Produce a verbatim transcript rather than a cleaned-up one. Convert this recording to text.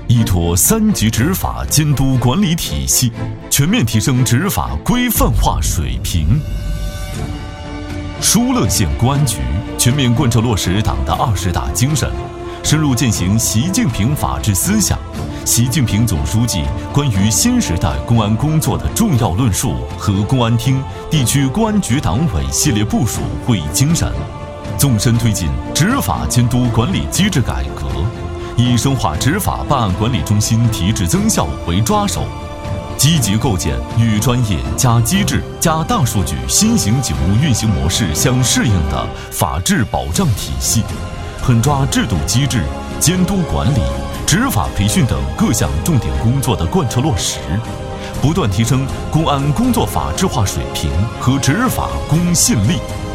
依托三级执法监督管理体系，全面提升执法规范化水平。疏勒县公安局全面贯彻落实党的二十大精神，深入践行习近平法治思想、习近平总书记关于新时代公安工作的重要论述和公安厅、地区公安局党委系列部署会议精神，纵深推进执法监督管理机制改革，以深化执法办案管理中心提质增效为抓手，积极构建与专业加机制加大数据新型警务运行模式相适应的法治保障体系，狠抓制度机制、监督管理、执法培训等各项重点工作的贯彻落实，不断提升公安工作法治化水平和执法公信力。